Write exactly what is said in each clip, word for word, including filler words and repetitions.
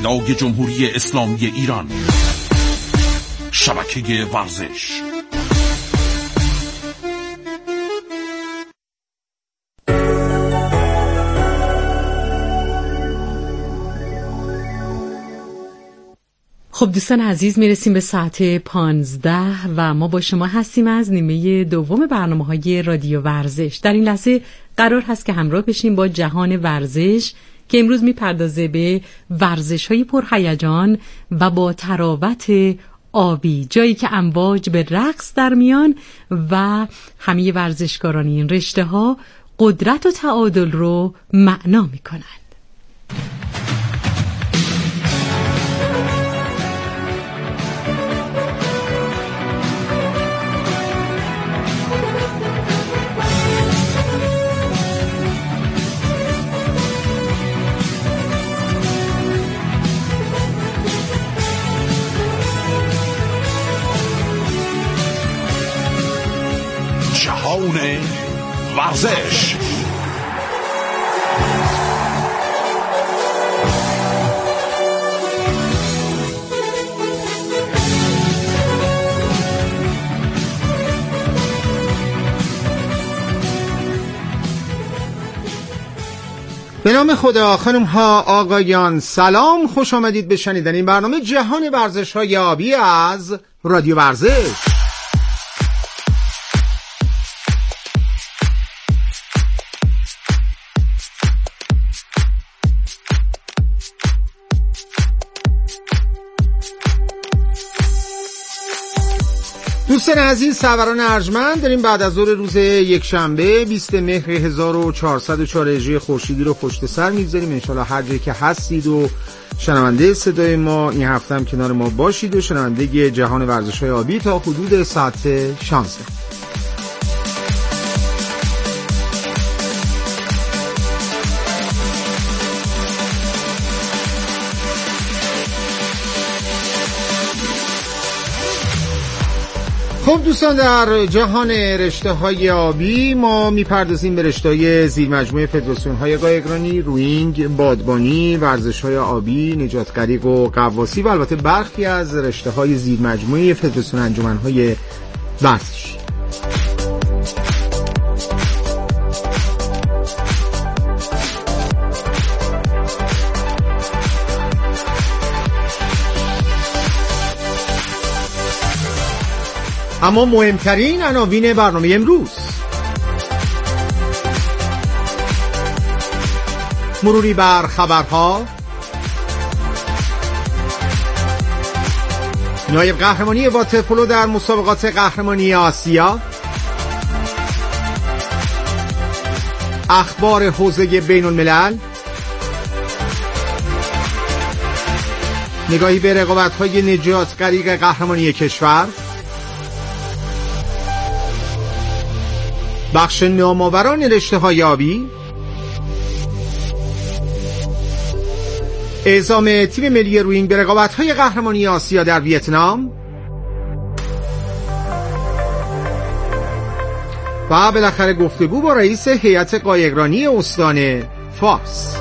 صدای جمهوری اسلامی ایران، شبکه ورزش. خب دوستان عزیز، میرسیم به ساعت پانزده و ما با شما هستیم از نیمه دوم برنامه‌های رادیو ورزش. در این لحظه قرار هست که همراه بشیم با جهان ورزش که امروز میپردازه به ورزش‌های پرهیجان و با تراوت آبی، جایی که امواج به رقص در میان و همه ورزشکاران این رشته‌ها قدرت و تعادل رو معنا میکنند. جهان ورزش. به نام خدا. خانم ها، آقایان، سلام، خوش آمدید به شنیدن این برنامه جهان ورزش های آبی از رادیو ورزش. دوستان عزیز، سروران ارجمند، داریم بعد از ظهر روز یک شنبه بیست مهر هزار و چهارصد و چهار هجری خورشیدی رو پشت سر میگذاریم. انشالله هر جایی که هستید و شنونده صدای ما این هفته هم کنار ما باشید و شنونده جهان ورزش‌های آبی تا حدود ساعت شانزده. خب دوستان، در جهان رشته‌های آبی ما میپردازیم به رشته‌های زیر مجموعه فدراسیون‌های قایقرانی، روینگ، بادبانی، ورزش‌های آبی، نجات غریق و غواصی و البته برخی از رشته‌های زیر مجموعه فدراسیون انجمن‌های ورزشی. اما مهمترین عناوین برنامه امروز: مروری بر خبرها، نایب قهرمانی واترپولو در مسابقات قهرمانی آسیا، اخبار حوزه بین الملل، نگاهی به رقابت‌های نجات غریق قهرمانی کشور، بخش نامآوران رشته‌های آبی، اعزام تیم ملی روینگ به رقابت‌های قهرمانی آسیا در ویتنام و بالاخره گفتگو با رئیس هیئت قایقرانی استان فارس.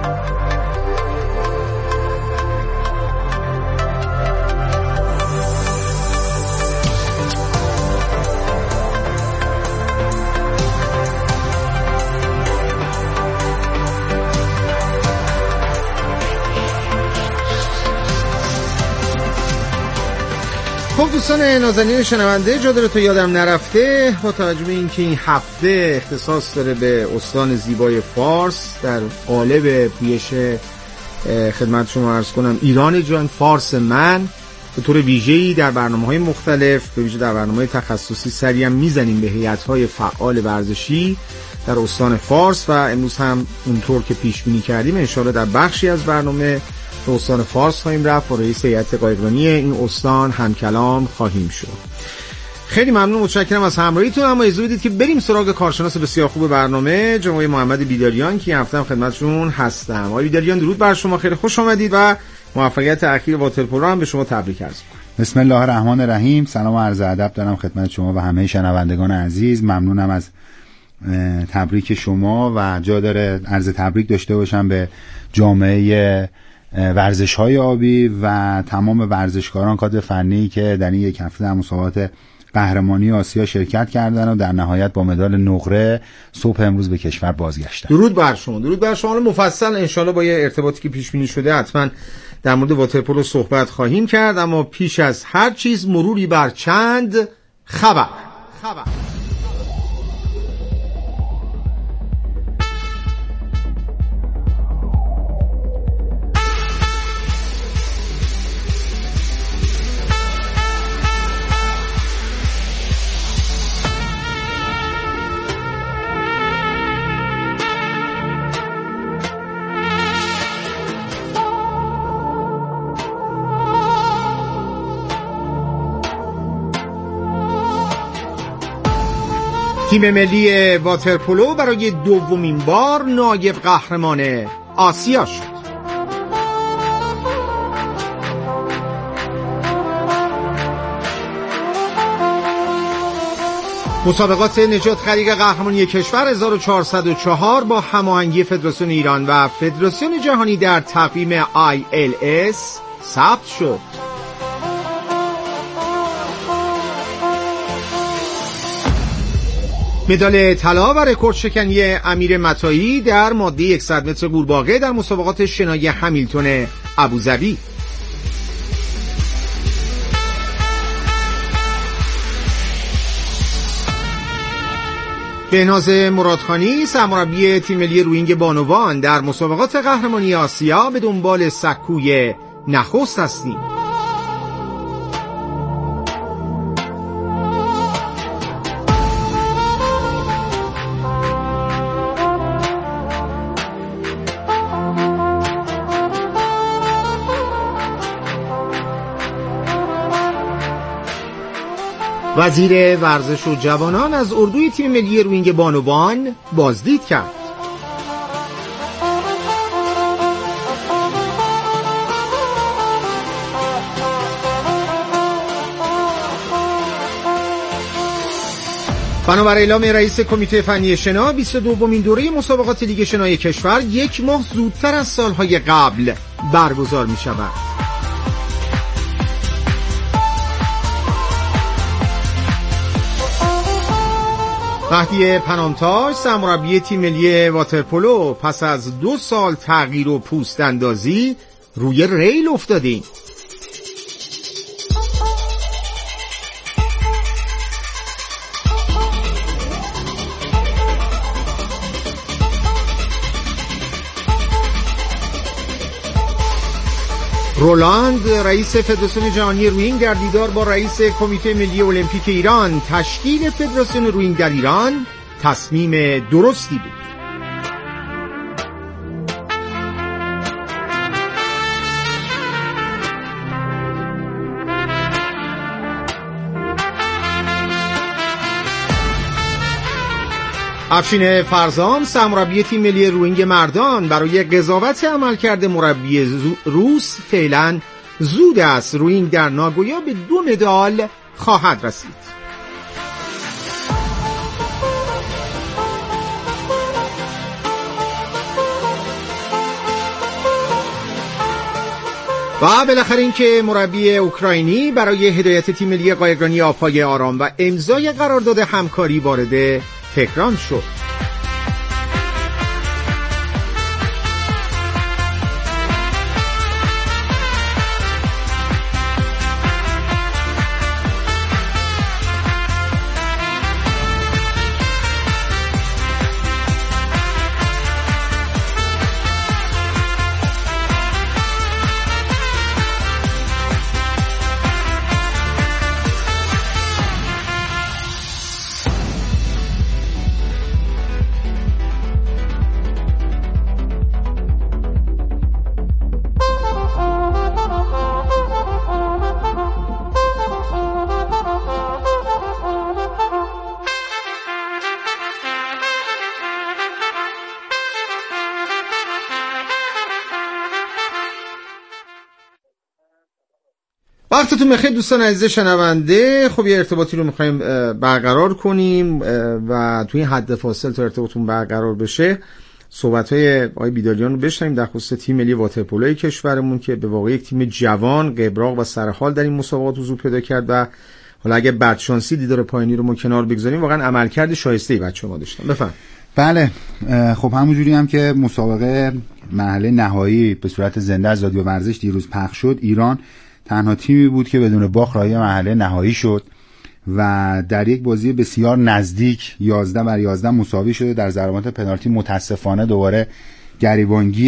خب دوستان نازنین شنونده، جا داره تو یادم نرفته با توجه به اینکه این هفته اختصاص داره به استان زیبای فارس در قالب پویش خدمت شما عرض کنم ایران جان، فارس من، به طور ویژه‌ای در برنامه‌های مختلف، به ویژه در برنامه‌های تخصصی سری هم میزنیم به هیئت‌های فعال ورزشی در استان فارس و امروز هم اونطور که پیش بینی کردیم ان شاءالله در بخشی از برنامه به استان فارس خواهیم رفت و رئیس هیئت قایقرانی این استان هم کلام خواهیم شد. خیلی ممنون، متشکرم از همراهیتون. اما اجازه بدید که بریم سراغ کارشناس بسیار خوب برنامه، جناب محمد بیداریان، که هفته هم خدمتشون هستم. آقای بیداریان، درود بر شما، خیلی خوش آمدید و موفقیت اخیر واترپولو هم به شما تبریک عرض می‌کنم. بسم الله الرحمن الرحیم. سلام و عرض ادب دارم خدمت شما و همه شنوندگان عزیز. ممنونم از تبریک شما و جا داره عرض تبریک داشته باشم به جامعه ورزش‌های آبی و تمام ورزشکاران کادر فنی که در این یک هفته در مسابقات قهرمانی آسیا شرکت کردن و در نهایت با مدال نقره صبح امروز به کشور بازگشتن. درود بر شما. درود بر شما. مفصل انشالله با یه ارتباطی که پیش بینی شده حتما در مورد واترپولو صحبت خواهیم کرد، اما پیش از هر چیز مروری بر چند خبر. خبر. تیم ملی واترپولو برای دومین بار نایب قهرمان آسیا شد. مسابقات نجات خلیق قهرمانی کشور هزار و چهارصد و چهار با هماهنگی فدراسیون ایران و فدراسیون جهانی در تقویم آی ال اس ثبت شد. مدال طلا و رکورد شکنی امیر متایی در ماده صد متر قورباغه در مسابقات شنای همیلتون ابوظبی. بهناز مرادخانی سرمربی تیم ملی روینگ بانوان در مسابقات قهرمانی آسیا به دنبال سکوی نخست هستیم. وزیر ورزش و جوانان از اردوی تیم ملی روینگ بانوان بازدید کرد. بنابر اعلام رئیس کمیته فنی شنا، بیست و دومین دوره مسابقات لیگ شنای کشور یک ماه زودتر از سالهای قبل برگزار می شود. مهدی پنامتاش سرمربی تیم ملی واترپولو پس از دو سال تغییر و پوست اندازی روی ریل افتادیم. رولاند رئیس فدراسیون جهانی روینگ در دیدار با رئیس کمیته ملی المپیک ایران تشکیل فدراسیون روینگ در ایران تصمیم درستی بود. افشین فرزام سرمربی تیم ملی روینگ مردان برای قضاوت عملکرد مربی روس فعلا زود است. روینگ در ناگویا به دو مدال خواهد رسید. و بالاخره این که مربی اوکراینی برای هدایت تیم ملی قایقرانی آبهای آرام و امضای قرارداد همکاری وارد تهران شد. وقتتون بخیر دوستان عزیز شنونده. خب یه ارتباطی رو میخوایم برقرار کنیم و توی حد فاصل تا ارتباطتون برقرار بشه صحبت‌های آقای بیداریان رو بشنویم در خصوص تیم ملی واترپولوی کشورمون که به واقع یک تیم جوان، قبراق و سرحال در این مسابقات حضور پیدا کرد و حالا اگه بدشانسی دیدار پایانی رو ما کنار بگذاریم واقعا عملکرد شایسته‌ای بچه‌ها داشتن. بفهم. بله، خب همونجوری هم که مسابقه مرحله نهایی به صورت زنده از رادیو ورزش دیروز پخش شد، ایران تنها تیمی بود که بدون باخت راهی مرحله نهایی شد و در یک بازی بسیار نزدیک یازده بر یازده مساوی شده. در ضربات پنالتی متاسفانه دوباره گریبانگیر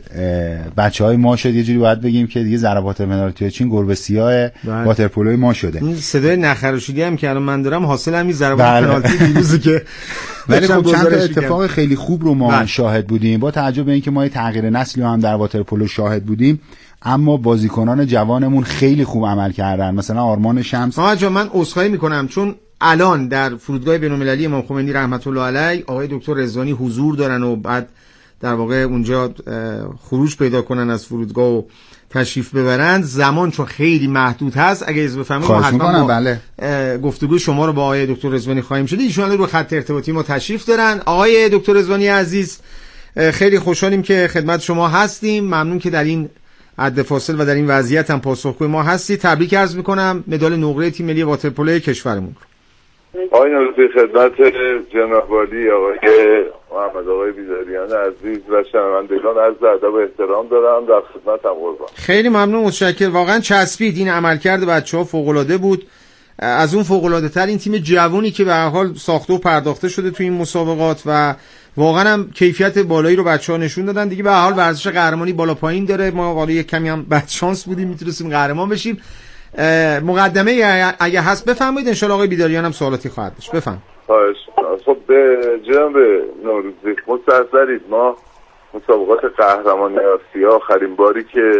بچهای ما شد. یه جوری باید بگیم که دیگه ضربات پنالتی چین گربه سیاه واترپولوی ما شده. این صدای نخراشیدی هم که الان من دارم حاصل همین ضربات پنالتی دیروزی که ولی خب چند تا اتفاق خیلی خوب رو ما بله. شاهد بودیم. با توجه به اینکه ما تغییر نسلی هم در واترپولو شاهد بودیم، اما بازیکنان جوانمون خیلی خوب عمل کردن. مثلا آرمان شمس. آقا جان من عذرخواهی میکنم چون الان در فرودگاه بین‌المللی امام خمینی رحمت الله علیه آقای دکتر رضوانی حضور دارن و بعد در واقع اونجا خروج پیدا کنن از فرودگاه و تشریف ببرند. زمان چون خیلی محدود هست اگه اجازه بفرمایید ما حتما بله. گفتگو شما رو با آقای دکتر رضوانی خواهیم شد. ایشون رو خط ارتباطی ما تشریف دارن. آقای دکتر رضوانی عزیز خیلی خوشحالیم که خدمت شما هستیم. ممنون که در این عد فاصل و در این وضعیت هم پاسخگوی ما هستی. تبریک عرض میکنم مدال نقره تیم ملی واترپولو کشورمون. آقای نوروزی خدمت جناب والی آقای محمد آقای بیداریان عزیز و شنوندگان عرض ادب و احترام دارم. در خدمتم قربان. خیلی ممنون، متشکرم. واقعا چسبید. این عملکرد بچه‌ها فوق‌العاده بود. از اون فوق‌العاده‌تر این تیم جوانی که به هر حال ساخته و پرداخته شده تو این مسابقات و واقعا هم کیفیت بالایی رو بچه‌ها نشون دادن. دیگه به هر حال ورزش قهرمانی بالا پایین داره. ما واقعا یک کمی هم بد شانس بودیم میتونستیم قهرمان بشیم. مقدمه اگه هست بفرمایید، ان شاءالله آقای بیداریان هم سوالاتی خواهد داشت. بفرمایید. خواهش. خب به جناب نوروزی مستحضرید ما مسابقات قهرمانی آسیا آخرین باری که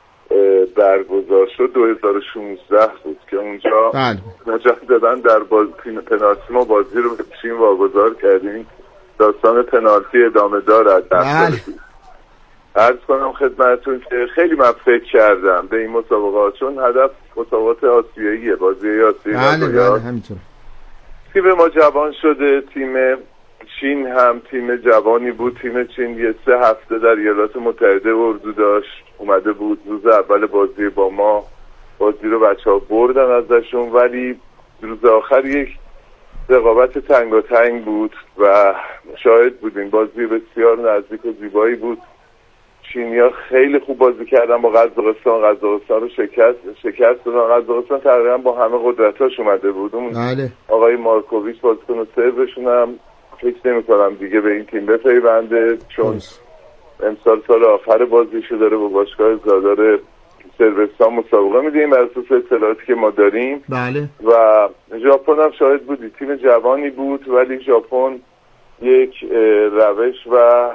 برگزار شد دو هزار و شانزده بود که اونجا مجددا در باز پنالتی ما بازی رو به چین واگذار کردیم. داستان پنالتی ادامه دارد. بله. عرض کنم خدمتتون که خیلی من فکر کردم به این مسابقات چون هدف مسابقات آسیاییه، بازی آسیایی. بله بله همینطور. تیم ما جوان شده. تیم چین هم تیم جوانی بود. تیم چین یه سه هفته در ایالات متحده اردو داشت اومده بود. روز اول بازی با ما بازی رو بچه ها بردن ازشون، ولی روز آخر یک رقابت تنگاتنگ بود و شاهد بودیم. بازی بسیار نزدیک و زیبایی بود. چینیا خیلی خوب بازی کردن با قزاقستان. قزاقستان رو شکست شکست دادن. قزاقستان تقریبا با همه قدرتاش اومده بود. بله. آقای مارکوویچ بازیکن سربشون هم فکر نمی‌کنم دیگه به این تیم بپیونده چون امسال سال آخر بازیشو داره با باشگاه زادار سربستان مسابقه میدیم بر اساس اطلاعاتی که ما داریم. بله. و ژاپن هم شاهد بودی. تیم جوانی بود ولی ژاپن یک روش و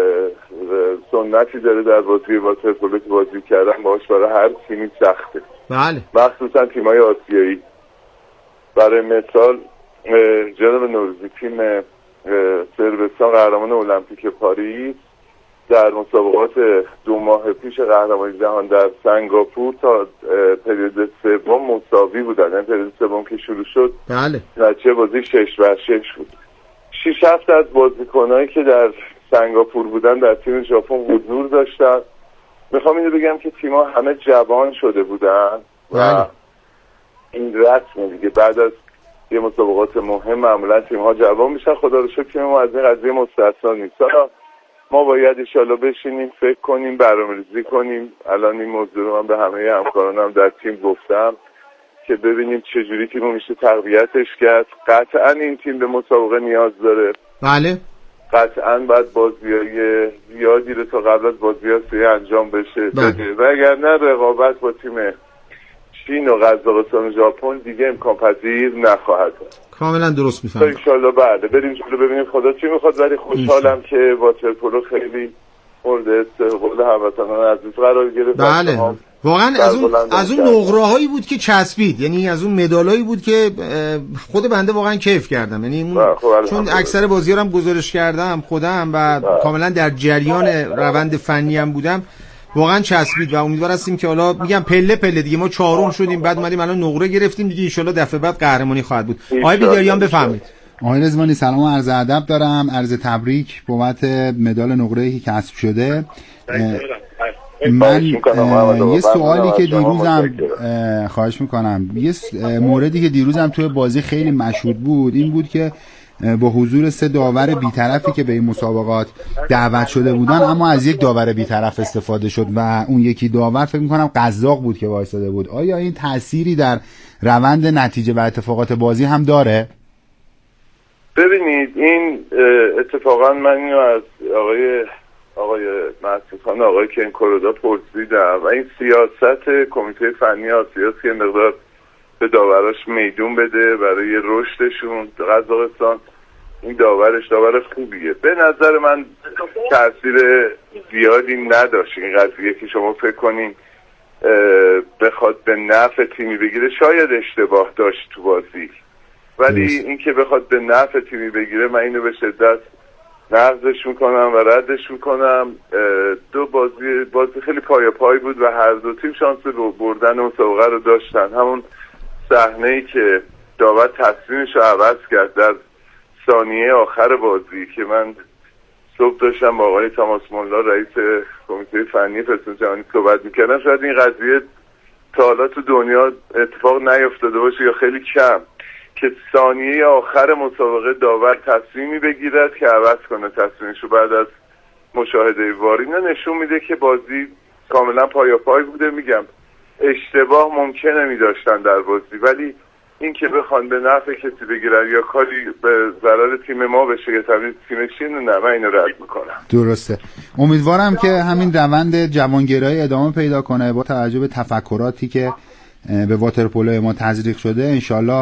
سنتی داره در بازی واترپولو که بازی کردن باهاش برای هر تیمی سخته. بله. مخصوصا تیم‌های آسیایی. برای مثال جناب نوروزی تیم سربستان قهرمان المپیک پاریس در مسابقات دو ماه پیش قهرمانی جهان در سنگاپور تا پریود سوم مساوی بودن. این پریود سوم که شروع شد بله نتیجه بازی شش بر شش بود. شش هفت از بازیکنایی که در سنگاپور بودن در تیم ژاپن حضور داشتن. میخوام اینو بگم که تیم‌ها همه جوان شده بودن و این رسمه دیگه. بعد از یه مسابقات مهم معمولا تیم‌ها جوان میشن. خدا رو شکر تیم ما از این قضیه مستثنا نیست. حالا ما باید ان شاءالله بشینیم فکر کنیم برنامه‌ریزی کنیم. الان این موضوع رو من به همه همکارانم در تیم گفتم که ببینیم چجوری تیمو میشه تقویتش کرد. قطعا این تیم به مسابقه نیاز داره. بله. قطعا باید بازیای زیادی رو تا قبل از بازی آسیایی انجام بشه. بله. و اگر نه رقابت با تیم چین و قزاقستان و ژاپن دیگه امکان پذیر نخواهد بود. کاملا درست میفهمم. ان شاءالله بعد بریم جلو ببینیم خدا چی میخواد. ولی خوشحالم که واترپولو خیلی مورد استقبال هموطنان عزیز قرار گرفت. بله. واقعا از اون از اون نقره‌هایی بود که چسبید، یعنی از اون مدالایی بود که خود بنده واقعا کیف کردم. یعنی چون اکثر بازی‌ها هم گزارش کردم خودم و با. کاملا در جریان روند فنی هم بودم. واقعا چسبید و امیدوار هستیم که حالا میگم پله پله دیگه ما چهارم شدیم بعد اومدیم الان نقره گرفتیم دیگه ان شاءالله دفعه بعد قهرمانی خواهد بود. آقای بیداریان بفرمایید. آقای رضوانی سلام و عرض ادب دارم، عرض تبریک بابت مدال نقره‌ای که کسب شده. من یه سوالی که دیروزم خواهش میکنم یه موردی که دیروزم توی بازی خیلی مشهود بود این بود که با حضور سه داور بی‌طرفی که به این مسابقات دعوت شده بودن اما از یک داور بی‌طرف استفاده شد و اون یکی داور فکر میکنم قزاق بود که وایساده بود. آیا این تأثیری در روند نتیجه و اتفاقات بازی هم داره؟ ببینید این اتفاقا من اینو از آقای آقای مسعود خان آقای کنکورودا پرسیدم و این سیاست کمیته فنی آسیاس که مقدار به داوراش میدون بده برای رشدشون. قزاقستان این داورش داور خوبیه، به نظر من تاثیر زیادی نداشت این قضیه که شما فکر کنین بخواد به نفع تیمی بگیره. شاید اشتباه داشت تو بازی ولی اینکه بخواد به نفع تیمی بگیره من اینو به شدت نقضش میکنم و ردش میکنم. دو بازی بازی خیلی پای پای بود و هر دو تیم شانس رو بردن مسابقه رو داشتن. همون صحنه‌ای که داور تصمیمش رو عوض کرد در ثانیه آخر بازی که من صبح داشتم با آقای تاماس مولا رئیس کمیته فنی فدراسیون جهانی صحبت میکردم، شاید این قضیه تا حالا تو دنیا اتفاق نیفتاده باشه یا خیلی کم که ثانیه آخر مسابقه داور تصمیمی بگیرد که عوض کنه تصمیمشو بعد از مشاهده وار. اینا نشون میده که بازی کاملا پایاپای بوده. میگم اشتباه ممکنه میداشتن در بازی ولی این که بخوان به نفع کسی بگیرن یا کاری به ضرر تیم ما بشه یا تبدیل تیمش اینو نه، من اینو رد میکنم. درسته. امیدوارم که همین روند جوانگرایی ادامه پیدا کنه با توجه به تفکراتی که به واترپولو ما تزریق شده. انشالله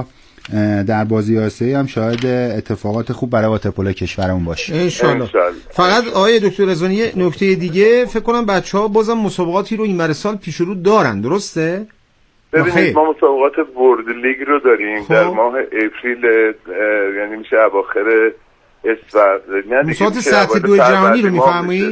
در بازی آسیایی هم شاید اتفاقات خوب برای واترپولو کشورمون باشه انشالله. فقط آقای دکتر رضوانی نکته دیگه، فکر کنم بچه‌ها بازم مسابقاتی رو این ور سال پیش رو دارن، درسته؟ ببینید ما مسابقات ورلد لیگ رو داریم خوب. در ماه اپریل یعنی میشه اواخر اسفند، یعنی مسابقات سطح دو جهانی رو میفرمایید؟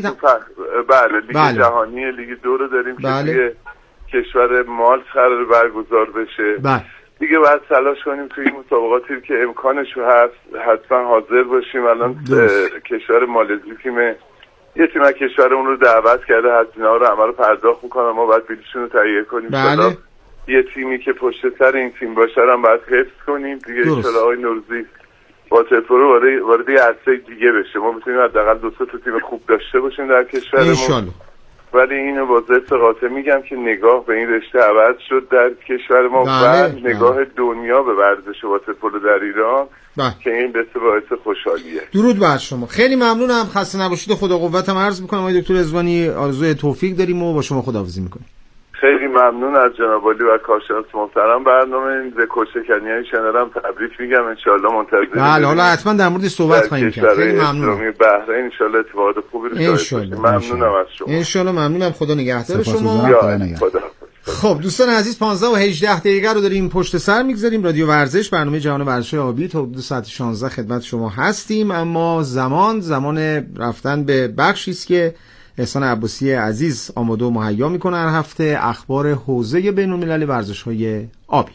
بله لیگ بله. جهانی لیگ دو رو داریم بله. که کشور مالت قرار برگزار بشه بله. دیگه باید تلاش کنیم توی این مسابقاتی که امکانش هست حتما حاضر باشیم. الان کشور مالزی تیم یه تیم از کشورمون رو دعوت کرده، هزینه ها رو همه رو پرداخت میکنه، ما باید بلیطشون رو تهیه کنیم. بله. یه تیمی که پشت سر این تیم باشه رو هم باید حفظ کنیم دیگه. ان شاءالله آقای نوروزی واترپولو وارد وارد یه عرصه دیگه بشه، ما میتونیم حداقل دو سه تا تیم خوب داشته باشیم در کشورمون. ولی اینو با ضد قاطع میگم که نگاه به این رشته عوض شد در کشور ما و نگاه دنیا به ورزش واترپولو در ایران بله. که این بسیار باعث خوشحالیه. درود بر شما، خیلی ممنونم، خسته نباشید، خدا قوتم عرض میکنم. آقای دکتر رضوانی آرزوی توفیق داریم و با شما خداحافظی میکنیم. خیلی ممنون از جناب عالی و کارشناس محترم برنامه ز کوچکانیای شنرم تبریک میگم. ان شاء الله منتظر بله حالا حتما در مورد صحبت خواهیم کرد. خیلی ممنونم. بهره ان شاء الله اتفاقات خوبی رو شاهد باشیم. ممنونم از شما. ان شاء الله ممنونم. خدا نگهدار شما. خدا. خب دوستان عزیز پانزده و هجده دقیقه رو داریم پشت سر میگذاریم. رادیو ورزش برنامه جهان ورزش آبی تا حدود ساعت شانزده خدمت شما هستیم، اما زمان زمان رفتن به بخشی است که احسان عباسی عزیز آماده و مهیا میکنه هر هفته، اخبار حوزه بین‌المللی ورزش‌های آبی.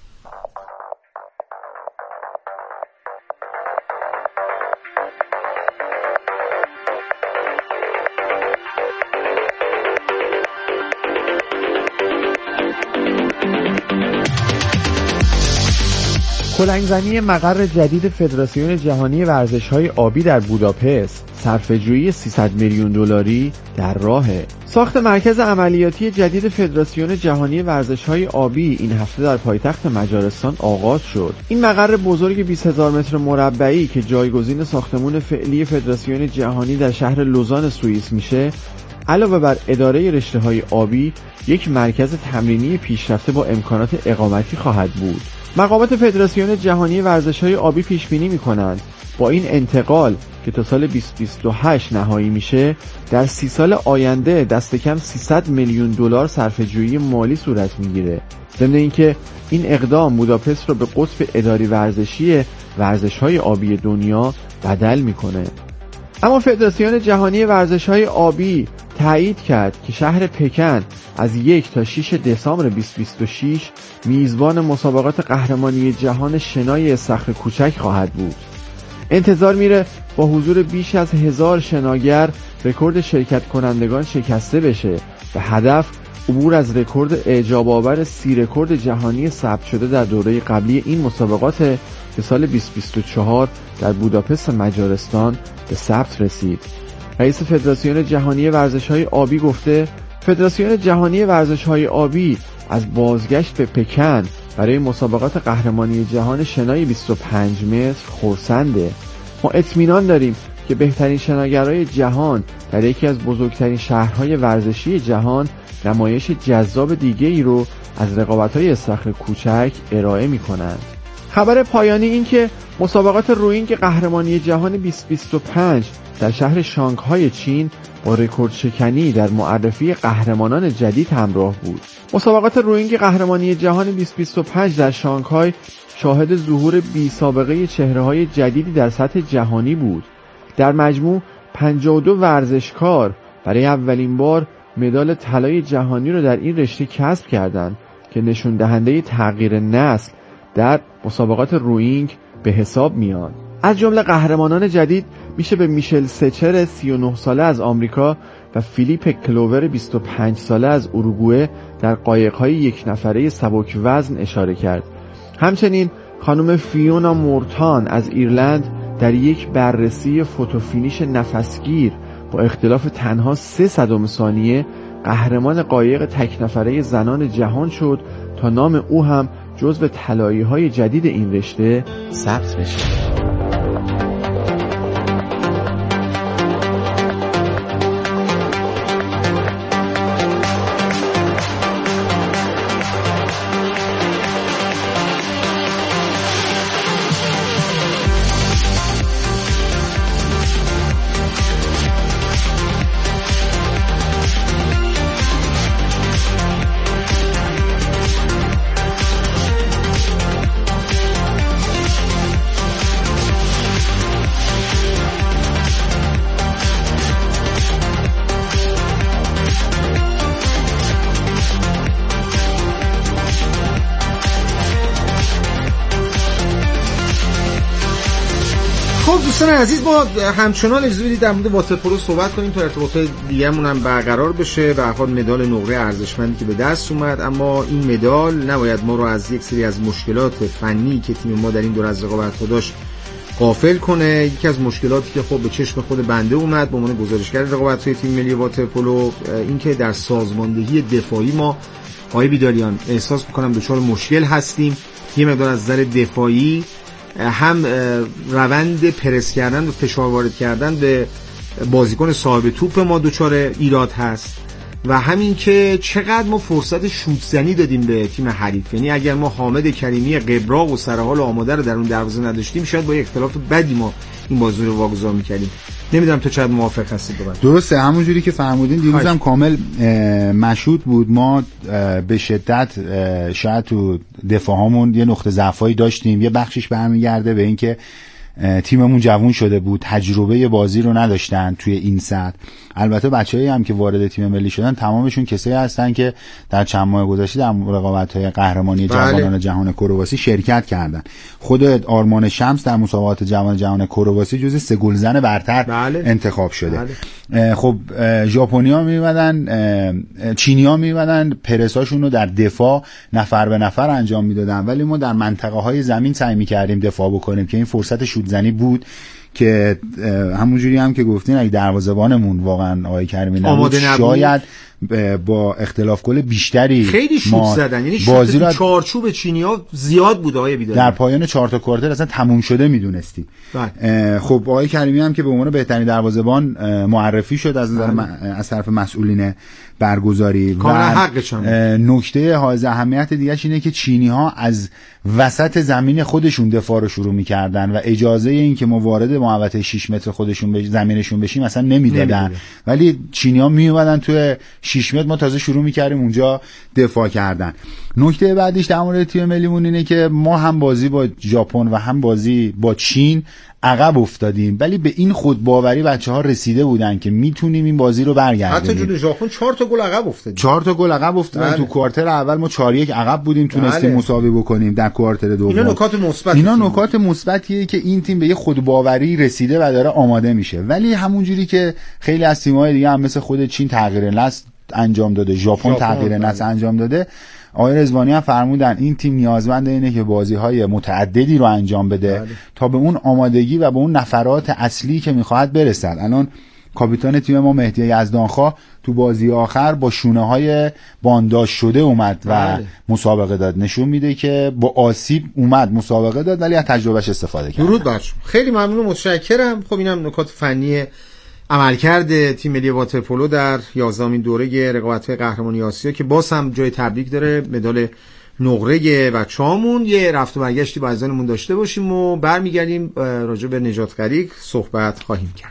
کلنگ‌زنی مقر جدید فدراسیون جهانی ورزش‌های آبی در بوداپست، صرفه‌جویی سیصد میلیون دلاری در راهه. ساخت مرکز عملیاتی جدید فدراسیون جهانی ورزش‌های آبی این هفته در پایتخت مجارستان آغاز شد. این مقر بزرگ بیست هزار متر مربعی که جایگزین ساختمان فعلی فدراسیون جهانی در شهر لوزان سوئیس میشه، علاوه بر اداره رشته‌های آبی، یک مرکز تمرینی پیشرفته با امکانات اقامتی خواهد بود. مقامات فدراسیون جهانی ورزش‌های آبی پیش بینی می‌کنند با این انتقال که تا سال بیست بیست و هشت نهایی میشه، در سی سال آینده دست کم سیصد میلیون دلار صرفه‌جویی مالی صورت میگیره. ضمن اینکه این اقدام بوداپست رو به قطب اداری ورزشی ورزش‌های آبی دنیا بدل میکنه. اما فدراسیون جهانی ورزش‌های آبی تایید کرد که شهر پکن از یک تا شش دسامبر بیست بیست و شش میزبان مسابقات قهرمانی جهان شنای استخر کوچک خواهد بود. انتظار میره با حضور بیش از هزار شناگر رکورد شرکت کنندگان شکسته بشه و هدف عبور از رکورد اعجاب آور سی رکورد جهانی ثبت شده در دوره قبلی این مسابقات که سال بیست بیست و چهار در بوداپست مجارستان به ثبت رسید. رئیس فدراسیون جهانی ورزش‌های آبی گفته فدراسیون جهانی ورزش‌های آبی از بازگشت به پکن برای مسابقات قهرمانی جهان شنای بیست و پنج متر خرسنده. ما اطمینان داریم که بهترین شناگرای جهان در یکی از بزرگترین شهرهای ورزشی جهان نمایش جذاب دیگه ای رو از رقابت‌های استخر کوچک ارائه می‌کنند. خبر پایانی این که مسابقات روینگ قهرمانی جهان بیست بیست و پنج در شهر شانگهای چین با رکورد شکنی در معرفی قهرمانان جدید همراه بود. مسابقات روینگ قهرمانی جهان بیست بیست و پنج در شانگهای شاهد ظهور بی سابقه چهره‌های جدیدی در سطح جهانی بود. در مجموع پنجاه و دو ورزشکار برای اولین بار مدال طلای جهانی را در این رشته کسب کردند که نشون دهنده تغییر نسل در مسابقات روینگ به حساب میان. از جمله قهرمانان جدید میشه به میشل سچر سی و نه ساله از آمریکا و فیلیپ کلوور بیست و پنج ساله از اوروگوئه در قایق‌های یک نفره سبک وزن اشاره کرد. همچنین خانم فیونا مورتان از ایرلند در یک بررسی فوتوفینیش نفسگیر با اختلاف تنها سه صدم ثانیه قهرمان قایق تک نفره زنان جهان شد تا نام او هم جزو طلایی‌های جدید این رشته ثبت بشه. دوستان عزیز، ما همچنان اجازه بدید در مورد واترپولو صحبت کنیم تا ارتباطات دیگه‌مون هم برقرار بشه. به هر حال مدال نقره ارزشمندی که به دست اومد، اما این مدال نباید ما رو از یک سری از مشکلات فنی که تیم ما در این دور از رقابت‌ها داشت غافل کنه. یکی از مشکلاتی که خب به چشم خود بنده اومد به عنوان گزارشگر رقابت‌های تیم ملی واترپولو این که در سازماندهی دفاعی ما آقای بیداریان احساس می‌کنم دچار مشکل هستیم. یه مقدار از نظر دفاعی هم روند پرس کردن و فشار وارد کردن به بازیکن صاحب توپ ما دچار ایراد هست و همین که چقدر ما فرصت شوت زنی دادیم به تیم حریف. یعنی اگر ما حامد کریمی قبراق و سرحال آماده رو در اون دروازه نداشتیم شاید با اختلاف بدی ما این بازی رو واگذار می‌کردیم. نمیدونم تو چقدر موافق هستید با من؟ درسته، همون جوری که فرمودین دیروز هم کامل مشهود بود. ما به شدت شاید تو دفاعمون یه نقطه ضعفایی داشتیم. یه بخشش برمیگرده به اینکه تیممون جوون شده بود، تجربه بازی رو نداشتن توی این سطح. البته بچه‌ای هم که وارد تیم ملی شدن تمامشون کسایی هستن که در چند ماه گذشته در رقابت‌های قهرمانی بله. جوانان جهان کرواسی شرکت کردن. خود آرمان شمس در مسابقات جوان جهان کرواسی جزو سه گلزن برتر بله. انتخاب شده. بله. خب ژاپنی‌ها می‌اومدن، چینی‌ها می‌اومدن پرساشون رو در دفاع نفر به نفر انجام میدادن، ولی ما در منطقه‌های زمین سعی می‌کردیم دفاع بکنیم که این فرصت شوت زنی بود که همونجوری هم که گفتین اگه دروازه‌بانمون واقعا آقای کریمی نبود شاید با اختلاف گل بیشتری خیلی شوت زدن. یعنی بازی رو چارچوب چینی‌ها زیاد بود آقای بیداری. در پایان چهار تا کوارتر اصلا تموم شده میدونستی. خب آقای کریمی هم که به عنوان بهترین دروازه‌بان معرفی شد از نظر از طرف مسئولین برگزاری و نکته حائز اهمیت دیگه اینه که چینی‌ها از وسط زمین خودشون دفاع رو شروع می‌کردن و اجازه این که ما وارد محوطه شش متر خودشون به زمینشون بشیم اصلا نمیدادن، ولی چینی‌ها میومدن توی شش متر ما تازه شروع می‌کردیم اونجا دفاع کردن. نکته بعدیش در مورد تیم ملیمون اینه که ما هم بازی با ژاپن و هم بازی با چین عقب افتادیم، ولی به این خودباوری بچه‌ها رسیده بودن که میتونیم این بازی رو برگردونیم. حتی جلوی ژاپن چهار تا گل عقب افتادیم. چهار تا گل عقب افتادیم. بله. تو کوارتر اول ما چهار یک عقب بودیم، تونستیم بله. مساوی بکنیم در کوارتر دوم. اینا نکات مثبت اینا نکات مثبتیه که این تیم به یه خودباوری رسیده و داره آماده میشه. ولی همونجوری که خیلی از تیم‌های دیگه هم مثل خود چین تغییر نسل انجام داده، ژاپن تغییر نسل انجام داده، آقای رضوانی هم فرمودن این تیم نیازمند اینه که بازی‌های متعددی رو انجام بده بله. تا به اون آمادگی و به اون نفرات اصلی که می‌خواد برسد. الان کاپیتان تیم ما مهدی یزدانخواه تو بازی آخر با شونه‌های بانداژ شده اومد و بله. مسابقه داد، نشون میده که با آسیب اومد مسابقه داد ولی از تجربهش استفاده کرد. درود بر شما، خیلی ممنون و متشکرم. خب اینم نکات فنی عملکرد تیم ملی واترپولو در یازدهمین دوره رقابت‌های قهرمانی آسیا که باز هم جای تبریک داره، مدال نقره بچه‌هامون. یه رفت و برگشتی با عزیزانمون داشته باشیم و برمیگردیم راجع به نجات غریق صحبت خواهیم کرد.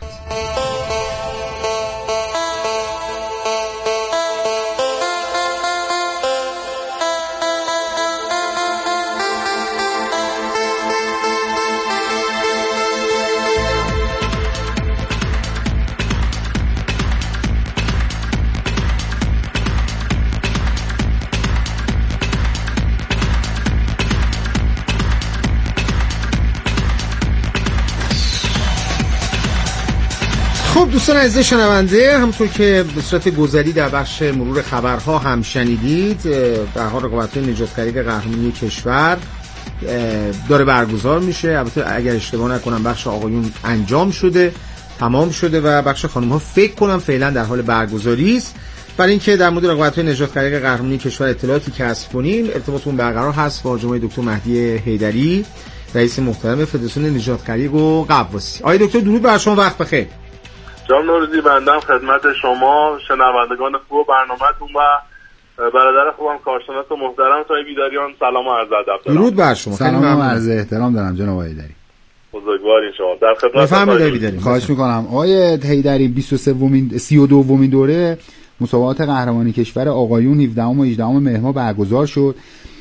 خب دوستان عزیز شنونده، همونطور که به صورت گذری در بخش مرور خبرها هم شنیدید، در حال رقابت‌های نجات غریق قهرمانی کشور داره برگزار میشه. البته اگر اشتباه نکنم بخش آقایون انجام شده، تمام شده و بخش خانم‌ها فکر کنم فعلا در حال برگزاری است. برای اینکه در مورد رقابت‌های نجات غریق قهرمانی کشور اطلاعاتی کسب کنیم، ارتباطمون برقرار هست با جناب دکتر مهدی حیدری، رئیس محترم فدراسیون نجات غریق و غواصی. آقای دکتر درود بر شما، وقت بخیر. جناب نوروزی، بندم خدمت شما، شنوندگان خوب برنامه‌تون و برادر خوبم کارشناس و محترم تای بیداریان سلام و عرض ادب دارم. درود بر شما. سلام و عرض احترام دارم جناب حیدری. بزرگوارین شما. در خدمت بفرمایید بیداری. خواهش می‌کنم. آقای حیدری، بیست و سومین سی و دومین دوره مسابقات قهرمانی کشور آقایون هفدهم و هجدهم مهر ماه برگزار شد.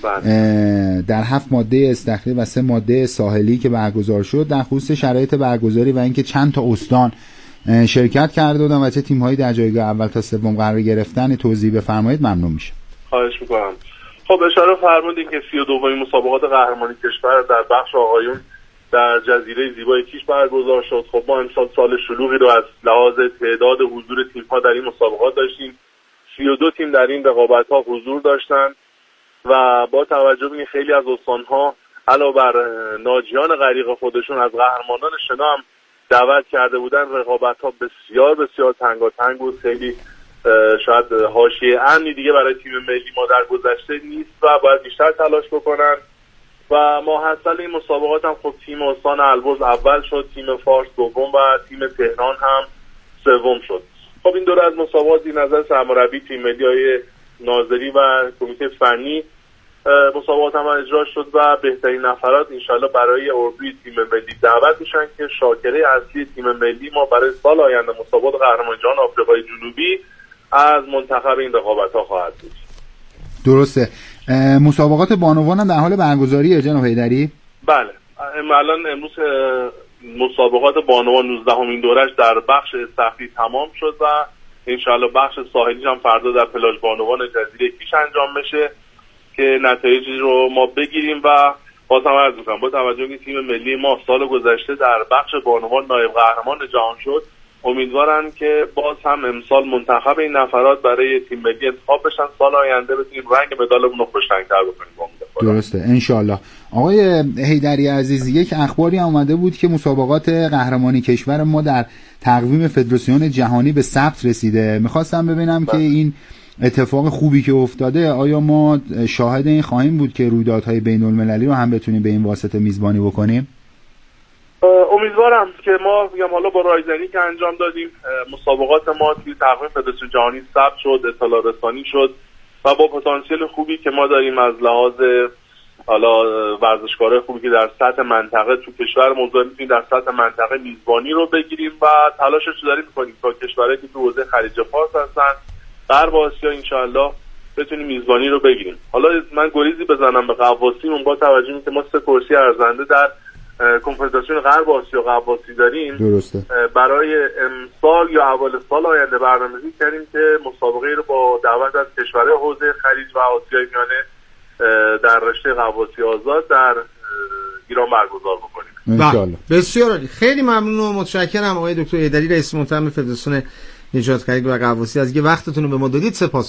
در هفت ماده استخری و سه ماده ساحلی که برگزار شد، در خصوص شرایط برگزاری و اینکه چند تا استان شرکت کرده بودن و چه تیم‌هایی در جایگاه اول تا سوم قرار گرفتن توضیح بفرمایید ممنون میشه. خواهش می‌کنم. خب اشاره فرمودین که سی و دومین مسابقات قهرمانی کشور در بخش آقایون در جزیره زیبای کیش برگزار شد. خب ما امسال سال شلوغی رو از لحاظ تعداد حضور تیم‌ها در این مسابقات داشتیم. سی و دو تیم در این رقابت‌ها حضور داشتن و با توجه به خیلی از استان‌ها علاوه بر ناجیان غریق خودشون از قهرمانان شنا هم دعوت کرده بودن، رقابت‌ها بسیار بسیار تنگاتنگ بود. خیلی شاید حاشیه امنی دیگه برای تیم ملی ما در گذشته نیست و باید بیشتر تلاش بکنن و ماحصل این مسابقات هم خب تیم استان البرز اول شد، تیم فارس دوم و تیم تهران هم سوم شد. خب این دوره از مسابقات این نظر سرمربی تیم ملی های ناظری و کمیته فنی مسابقات هم اجرا شد و بهترین نفرات انشالله برای اردوی تیم ملی دعوت میشن که شاکره اصلی تیم ملی ما برای سال آینده مسابقات قهرمانی جهان آفریقای جنوبی از منتخب این رقابت‌ها خواهد بود. درسته. مسابقات بانوان هم در حال برگزاریه جناب حیدری؟ بله. الان امروز مسابقات بانوان نوزدهمین دورش در بخش استخری تمام شد و انشالله بخش ساحلی هم فردا در پلاژ بانوان جزیره کیش انجام بشه که نتایجی رو ما بگیریم و بازم عرض می‌کنم با توجه به تیم ملی ما سال گذشته در بخش بانوان نایب قهرمان جهان شد، امیدوارم که باز هم امسال منتخب این نفرات برای تیم ملی انتخاب بشن، سال آینده بتونیم رنگ مدالمون رو خوش‌رنگ‌تر بکنیم. درسته انشالله. آقای حیدری عزیز، یک اخباری اومده بود که مسابقات قهرمانی کشور ما در تقویم فدراسیون جهانی به ثبت رسیده. می‌خواستم ببینم که این اتفاق خوبی که افتاده، آیا ما شاهد این خواهیم بود که رویدادهای بین‌المللی رو هم بتونیم به این واسطه میزبانی بکنیم؟ امیدوارم که ما میگم حالا با رایزنی که انجام دادیم مسابقات ما توی تقویم فدراسیون جهانی ثبت شد، اطلاع رسانی شد و با پتانسیل خوبی که ما داریم از لحاظ حالا ورزشکارای خوبی که در سطح منطقه تو کشور موضوع میتونیم در سطح منطقه میزبانی رو بگیریم و تلاشش رو داریم میکنیم تا کشورهایی که تو حوزه خلیج فارس هستن غرب آسیا انشالله بتونیم میزبانی رو بگیریم. حالا من گریزی بزنم به غواصیمون با توجه اینکه ما سه کرسی ارزنده در کنفدراسیون غرب آسیا غواصی داریم درسته. برای امسال یا اول سال آینده برنامه‌ریزی کردیم که مسابقه رو با دعوت از کشورهای حوزه خلیج و آسیای میانه در رشته غواصی آزاد در ایران برگزار بکنیم. انشالله. بسیار عالی. خیلی ممنون و متشکرم آقای دکتر ایدری رئیس محترم فدراسیون نجات خلیج و غواصی از اینکه وقتتون رو به ما دادید. سپاس.